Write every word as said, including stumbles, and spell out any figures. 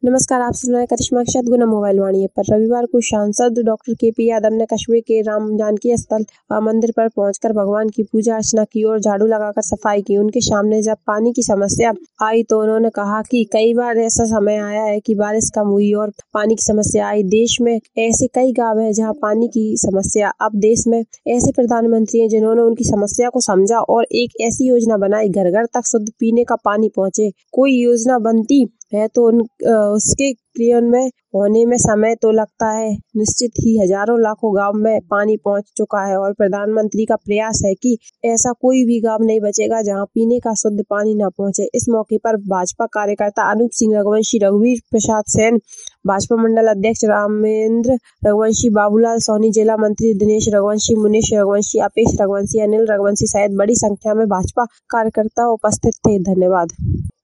नमस्कार, आप सुन रहे हैं करिश्मा के साथ गुना मोबाइल वाणी पर। रविवार को सांसद डॉक्टर के पी यादव ने कस्बे के राम जानकी स्थल मंदिर पर पहुंचकर भगवान की पूजा अर्चना की और झाड़ू लगाकर सफाई की। उनके सामने जब पानी की समस्या आई तो उन्होंने कहा कि कई बार ऐसा समय आया है कि बारिश कम हुई और पानी की समस्या आई। देश में ऐसे कई गाँव है जहाँ पानी की समस्या। अब देश में ऐसे प्रधानमंत्री हैं जिन्होंने उनकी समस्या को समझा और एक ऐसी योजना बनाई घर घर तक शुद्ध पीने का पानी पहुँचे। कोई योजना बनती है तो उन उसके क्रियान्वयन होने में समय तो लगता है, निश्चित ही हजारों लाखों गांव में पानी पहुंच चुका है और प्रधानमंत्री का प्रयास है कि ऐसा कोई भी गांव नहीं बचेगा जहां पीने का शुद्ध पानी न पहुंचे। इस मौके पर भाजपा कार्यकर्ता अनूप सिंह रघुवंशी, रघुवीर प्रसाद सेन, भाजपा मंडल अध्यक्ष रामेंद्र रघुवंशी, बाबूलाल सोनी, जिला मंत्री दिनेश रघुवंशी, मुनीश रघुवंशी, अपेश रघुवंशी, अनिल रघुवंशी सहित बड़ी संख्या में भाजपा कार्यकर्ता उपस्थित थे। धन्यवाद।